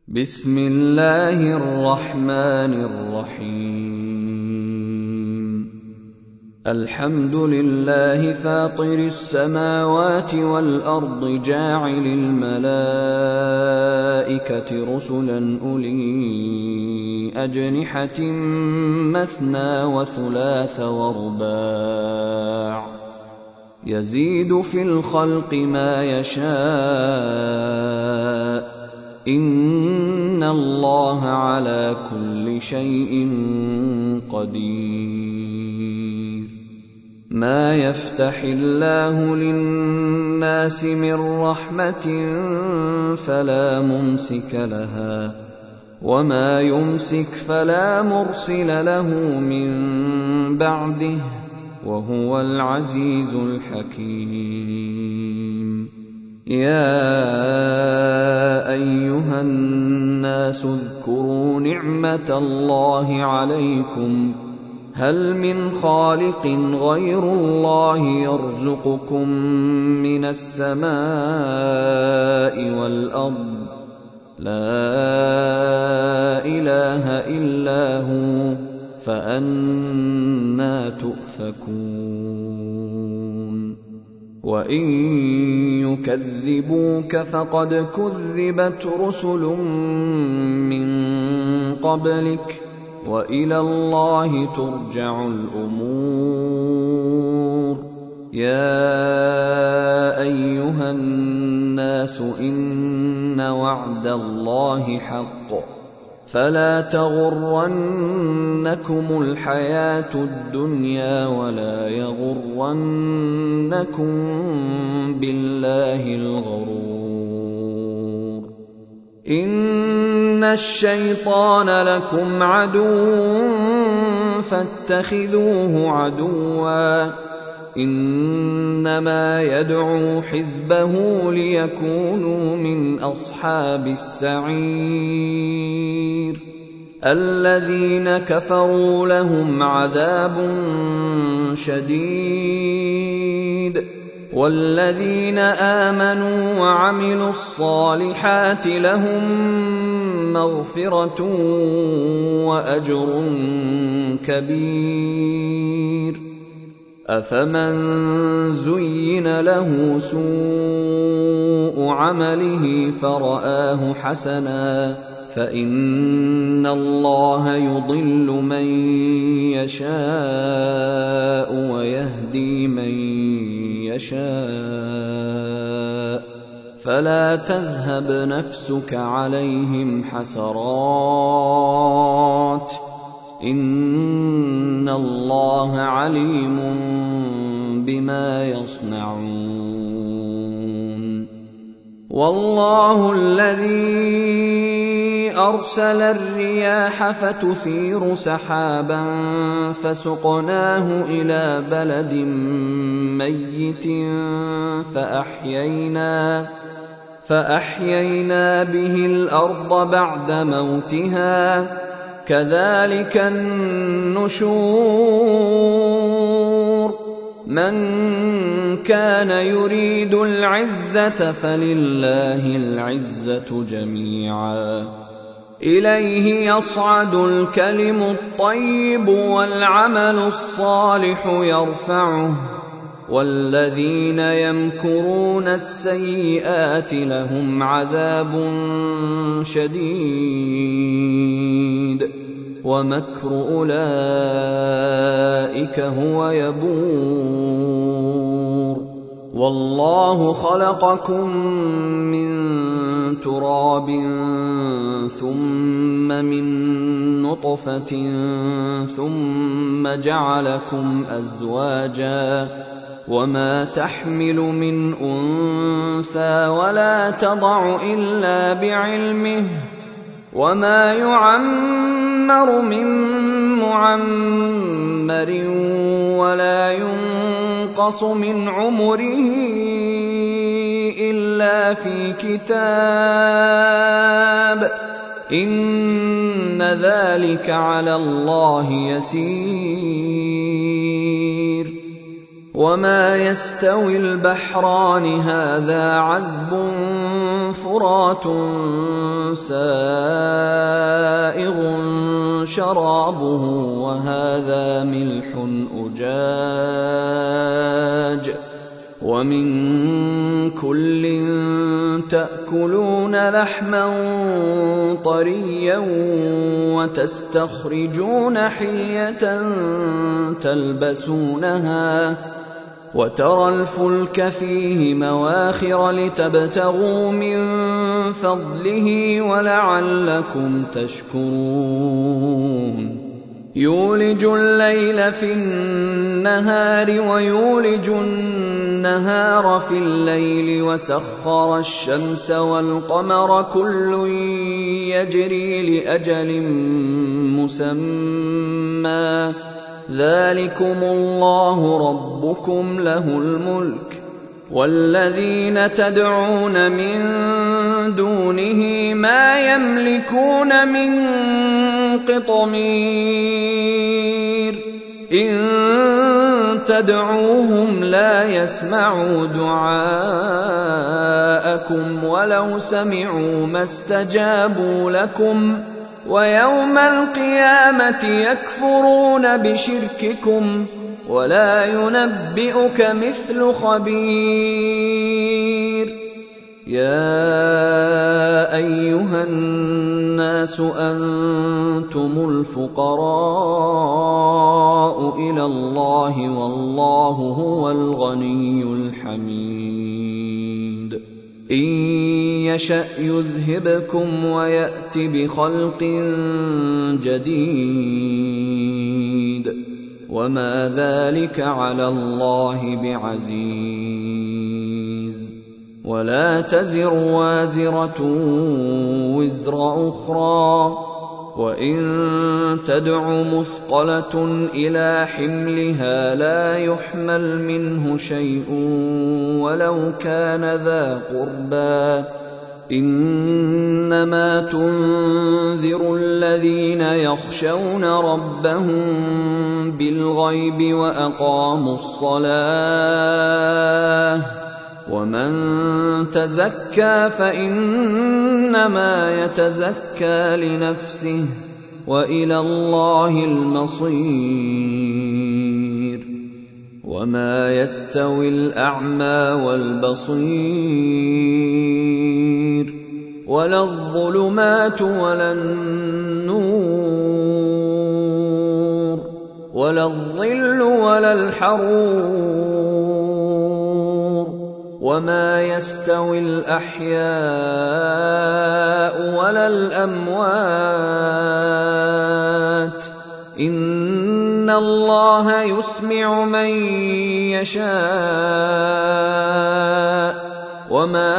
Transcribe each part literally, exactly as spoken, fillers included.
بسم الله الرحمن الرحيم الحمد لله فاطر السماوات والأرض جاعل الملائكة رسلا أولي أجنحة مثنى وثلاث ورباع يزيد في الخلق ما يشاء إن الله على كل شيء قدير ما يفتح الله للناس من رحمة فلا ممسك لها وما يمسك فلا مرسل له من بعده وهو العزيز الحكيم يا أيها الناس اذكروا نعمة الله عليكم هل من خالق غير الله يرزقكم من السماء والأرض لا إله إلا هو فأنى تؤفكون وإن يكذبوك فقد كذبت رسل من قبلك وإلى الله ترجع الأمور يا أيها الناس إن وعد الله حق فلا تغرنكم الحياة الدنيا ولا يغرنكم بالله الغرور إن الشيطان لكم عدو فاتخذوه عدوا إنما يدعو حزبه ليكونوا من أصحاب السعير الذين كفروا لهم عذاب شديد والذين آمنوا وعملوا الصالحات لهم مغفرة وأجر كبير أفمن زين له سوء عمله فرآه حسنا فإن الله يضل من يشاء ويهدي من يشاء فلا تذهب نفسك عليهم حسرات إن الله عليم بما يصنعون والله الذي أرسل الرياح فتثير سحابا فسقناه إلى بلد ميت فأحيينا فأحيينا به الأرض بعد موتها كذلك النشور من كان يريد العزة فلله العزة جميعا إليه يصعد الكلم الطيب والعمل الصالح يرفعه والذين يمكرون السيئات لهم عذاب شديد ومكر أولئك هو يبور والله خلقكم من تراب ثم من نطفة ثم جعلكم أزواجا وما تحمل من أنثى ولا تضع إلا بعلمه وما يعمر من معمر ولا ينقص من عمره إلا في كتاب إن ذلك على الله يسير وما يستوي البحران هذا عذب فرات سائغ شرابه وهذا ملح أجاج ومن كل تأكلون لحما طريا وتستخرجون حلية تلبسونها وترى الفلك فيه مواخر لتبتغوا من فضله ولعلكم تشكرون يولج الليل في النهار ويولج النهار في الليل وسخر الشمس والقمر كل يجري لأجل مسمى ذلكم الله ربكم له الملك والذين تدعون من دونه ما يملكون من قطمير إن تدعوهم لا يسمعوا دعاءكم ولو سمعوا ما استجابوا لكم ويوم القيامة يكفرون بشرككم ولا ينبئك مثل خبير يا أيها الناس أنتم الفقراء إلى الله والله هو الغني الحميد إن يشأ يذهبكم ويأت بخلق جديد وما ذلك على الله بعزيز ولا تزر وازرة وزر أخرى وإن تدع مثقلة إلى حملها لا يحمل منه شيء ولو كان ذا قربى إنما تنذر الذين يخشون ربهم بالغيب وأقاموا الصلاة ومن تزكى فإنما يتزكى لنفسه وإلى الله المصير وما يستوي الأعمى والبصير ولا الظلمات ولا النور ولا الظل ولا الحرور وما يستوي الأحياء ولا الأموات إن الله يسمع من يشاء وما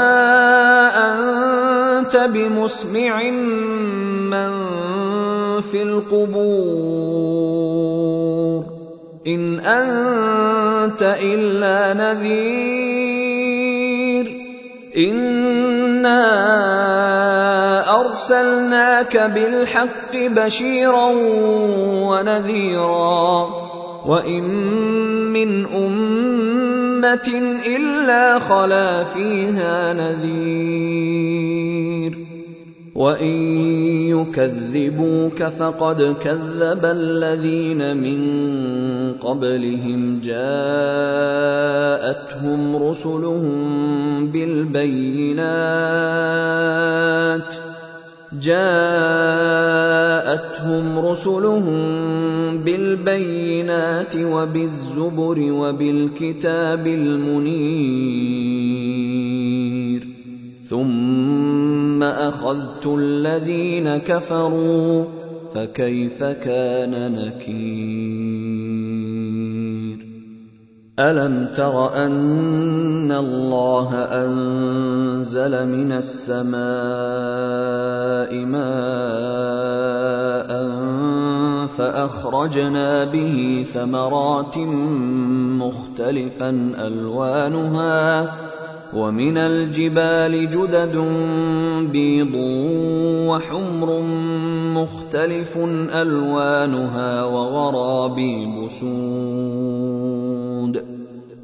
أنت بمسمع من في القبور إن أنت إلا نذير إنا أرسلناك بالحق بشيرا ونذيرا وإن من أمة إلا خلا فيها نذير وإن يكذبوك فقد كذب الذين من قبلهم جاءتهم رسلهم بالبينات جاءتهم رسلهم بالبينات وبالزبر وبالكتاب المنير ثم أخذت الذين كفروا فكيف كان نكير ألم تر أن الله أنزل من السماء ماء فأخرجنا به ثمرات مختلفا ألوانها ومن الجبال جدد بيض وحمر مختلف ألوانها وغرابيب سود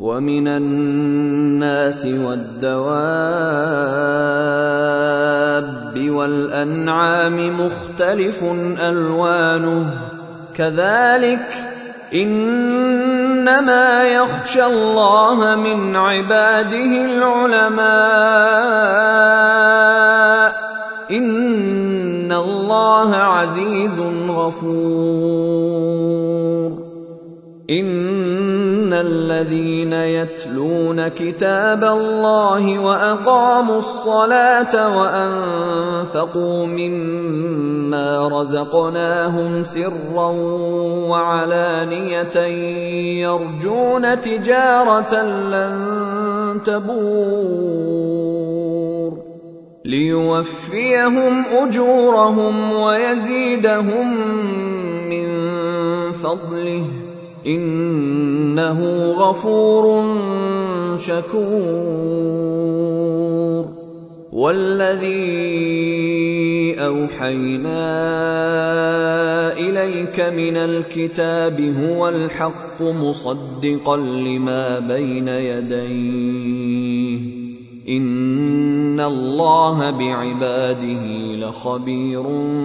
وَمِنَ النَّاسِ وَالدَّوَابِّ وَالْأَنْعَامِ مُخْتَلِفٌ أَلْوَانُهُ كَذَلِكَ إِنَّمَا يَخْشَى اللَّهَ مِنْ عِبَادِهِ الْعُلَمَاءُ إِنَّ اللَّهَ عَزِيزٌ غَفُورٌ إِنَّ الَّذِينَ يَتْلُونَ كِتَابَ اللَّهِ وَأَقَامُوا الصَّلَاةَ وَأَنفَقُوا مِمَّا رَزَقْنَاهُمْ سِرًّا وَعَلَانِيَةً يَرْجُونَ تِجَارَةً لَّن تَبُورَ لِيُوَفِّيَهُمْ أُجُورَهُمْ وَيَزِيدَهُم مِّن فَضْلِهِ إِنَّهُ غَفُورٌ شَكُورٌ وَالَّذِي أَوْحَيْنَا إِلَيْكَ مِنَ الْكِتَابِ هُوَ الْحَقُّ مُصَدِّقًا لِّمَا بَيْنَ يَدَيْهِ إِنَّ اللَّهَ بِعِبَادِهِ لَخَبِيرٌ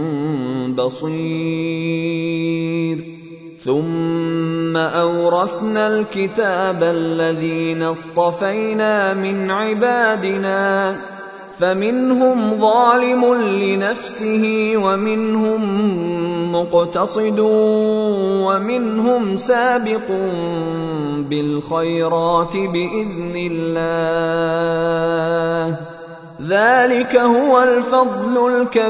بَصِيرٌ ثُمَّ أَوْرَثْنَا الْكِتَابَ الَّذِينَ اصْطَفَيْنَا مِنْ عِبَادِنَا فَمِنْهُمْ ظَالِمٌ لِنَفْسِهِ وَمِنْهُمْ مُقْتَصِدٌ وَمِنْهُمْ سَابِقٌ بِالْخَيْرَاتِ بِإِذْنِ اللَّهِ ذَلِكَ هُوَ الْفَضْلُ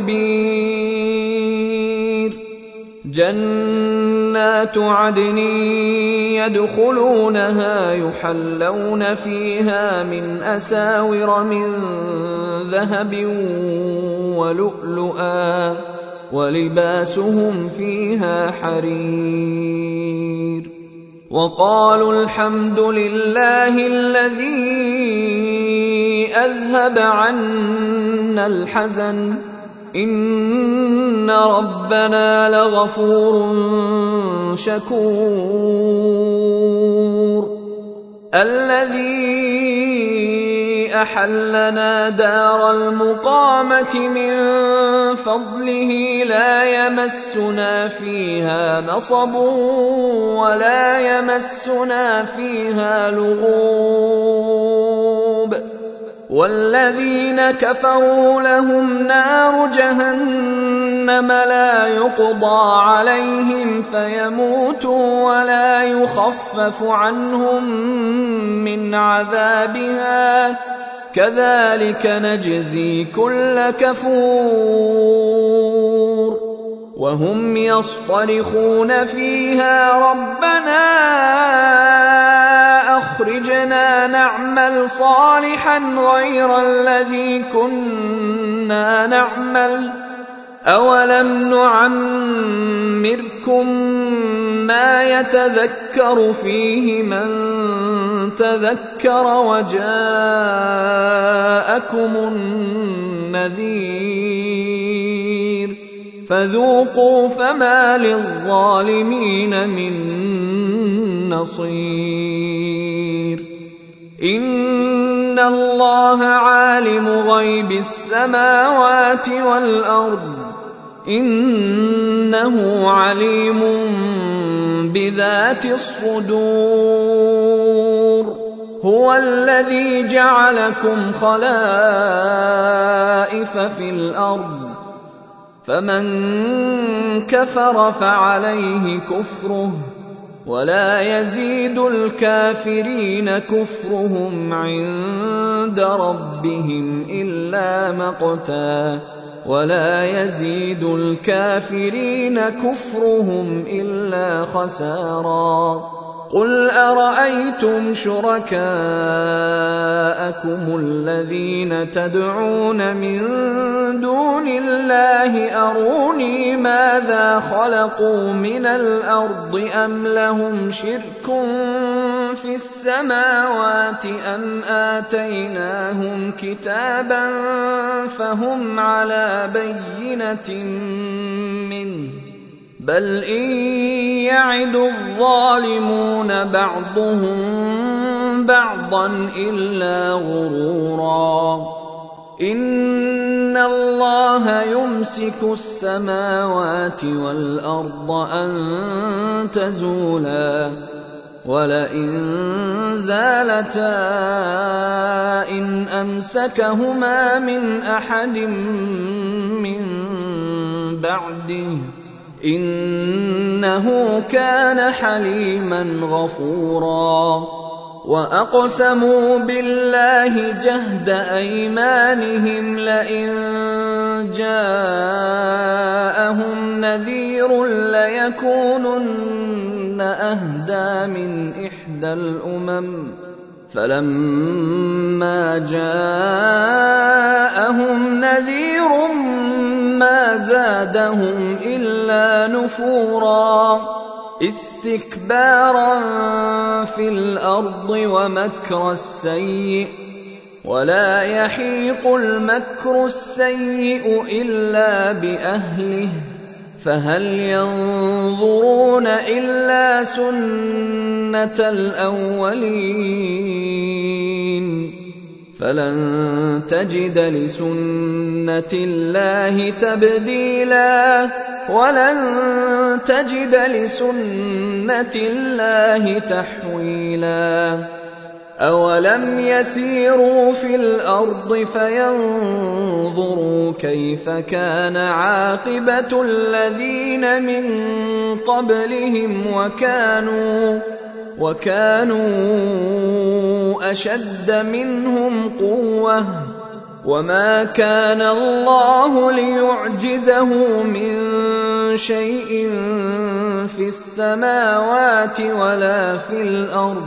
الْكَبِيرُ جَنَّاتُ عَدْنٍ يَدْخُلُونَهَا يُحَلَّوْنَ فِيهَا مِنْ أَسَاوِرَ مِنْ ذَهَبٍ وَلُؤْلُؤًا وَلِبَاسُهُمْ فِيهَا حَرِيرٌ وَقَالُوا الْحَمْدُ لِلَّهِ الَّذِي أَذْهَبَ عَنَّا الْحَزَنَ إِنَّ رَبَّنَا لَغَفُورٌ شَكُورٌ الَّذِي أَحَلَّنَا دَارَ الْمُقَامَةِ مِنْ فَضْلِهِ لَا يَمَسُّنَا فِيهَا نَصَبٌ وَلَا يَمَسُّنَا فِيهَا لُغُوبٌ وَالَّذِينَ كَفَرُوا لَهُمْ نَارُ جَهَنَّمَ لَا يُقْضَىٰ عَلَيْهِمْ فَيَمُوتُوا وَلَا يُخَفَّفُ عَنْهُم مِّنْ عَذَابِهَا كَذَٰلِكَ نَجْزِي كُلَّ كَفُورٍ وَهُمْ يَصْطَرِخُونَ فِيهَا رَبَّنَا أَخْرِجْنَا نَعْمَلْ صَالِحًا غَيْرَ الَّذِي كُنَّا نَعْمَلُ أَوَلَمْ نُعَمِّرْكُم مَّا يَتَذَكَّرُ فِيهِ مَن تَذَكَّرَ وَجَاءَكُمُ النَّذِيرُ فَذُوقُوا فَمَا لِلظَّالِمِينَ مِن نَّصِيرٍ إِنَّ اللَّهَ عَالِمُ غَيْبِ السَّمَاوَاتِ وَالْأَرْضِ إِنَّهُ عَلِيمٌ بِذَاتِ الصُّدُورِ هُوَ الَّذِي جَعَلَكُمْ خَلَائِفَ فِي الْأَرْضِ فَمَن كَفَرَ فَعَلَيْهِ كُفْرُهُ وَلَا يَزِيدُ الْكَافِرِينَ كُفْرُهُمْ عِندَ رَبِّهِمْ إِلَّا مَقْتًا وَلَا يَزِيدُ الْكَافِرِينَ كُفْرُهُمْ إِلَّا خَسَارًا قُلْ أَرَأَيْتُمْ شُرَكَاءَكُمُ الَّذِينَ تَدْعُونَ مِن دُونِ اللَّهِ أَرُونِي مَاذَا خَلَقُوا مِنَ الْأَرْضِ أَمْ لَهُمْ شِرْكٌ فِي السَّمَاوَاتِ أَمْ آتَيْنَاهُمْ كِتَابًا فَهُمْ عَلَىٰ بَيِّنَةٍ مِّنْهُ بَلْ إِن يَعِدُ الظَّالِمُونَ بَعْضُهُم بعضا إلا غرورا إن الله يمسك السماوات والأرض أن تزولا ولئن زالتا إن أمسكهما من أحد من بعده إنه كان حليما غفورا وأقسموا بالله جهد أيمانهم لئن جاءهم نذير ليكونن أهدى من إحدى الأمم فلما جاءهم نذير ما زادهم إلا نفورا استكبارا في الأرض ومكر السيء ولا يحيق المكر السيء إلا بأهله فهل ينظرون إلا سنة الأولين فلن تجد لسنة الله تبديلا ولن تجد لسنة الله تحويلا أولم يسيروا في الأرض فينظروا كيف كان عاقبة الذين من قبلهم وكانوا وكانوا أشد منهم قوة وما كان الله ليعجزه من شيء في السماوات ولا في الأرض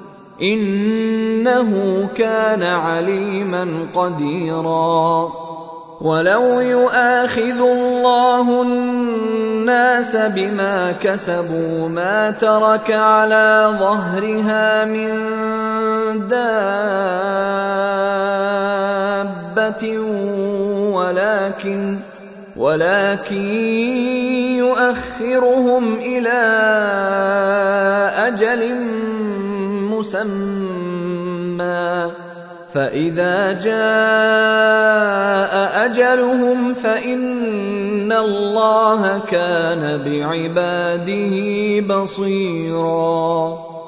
إنه كان عليما قديرا ولو يؤاخذ الله الناس بما كسبوا ما ترك على ظهرها من دابة ولكن ولكن يؤخرهم إلى أجل مسمى فإذا جاء أجلهم فإن الله كان بعباده بصيرا